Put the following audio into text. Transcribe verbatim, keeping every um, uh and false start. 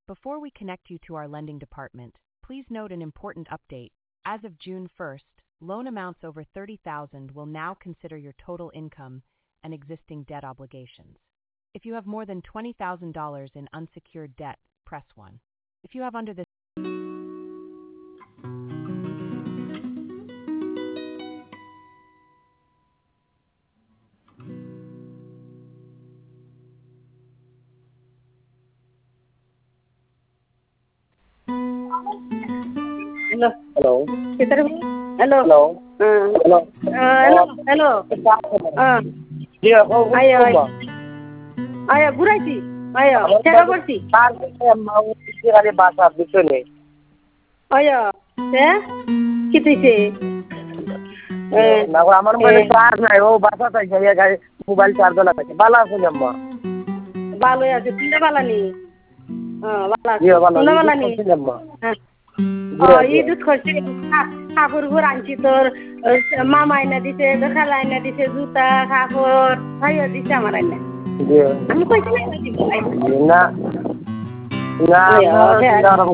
Before we connect you to our lending department, please note an important update. As of June first, loan amounts over thirty thousand dollars will now consider your total income and existing debt obligations. If you have more than twenty thousand dollars in unsecured debt, press one. If you have under this Hello. Hello. Kita rin. Hello. Hello. Ah. Hello. Ah, hello. Hello. Ah. Iya, kau Ayo, ayo. berubah. Ayo, ঘুরাইছি ayo চেষ্টা করছি তার mau kira bahasa gitu nih. ayo তে কি দিছে না আমার মোবাইলে charge নাই ও বাসা তাই গিয়ে গাড়ি মোবাইল চার্জ লাগাইছে ভালো আছে আম্মা ভালোই আছে তুমি ভালো নি হ্যাঁ ভালো আছে ইয়ে ভালো তুমি ভালো নি আম্মা হ্যাঁ এই দুধ খরচে কাপড় ঘর আনছি তোর মামা এনে দিছে খালা এনে দিছে জুতা কাপড় ভাইয়া দিছে আমার এনে আমি কইছি না না না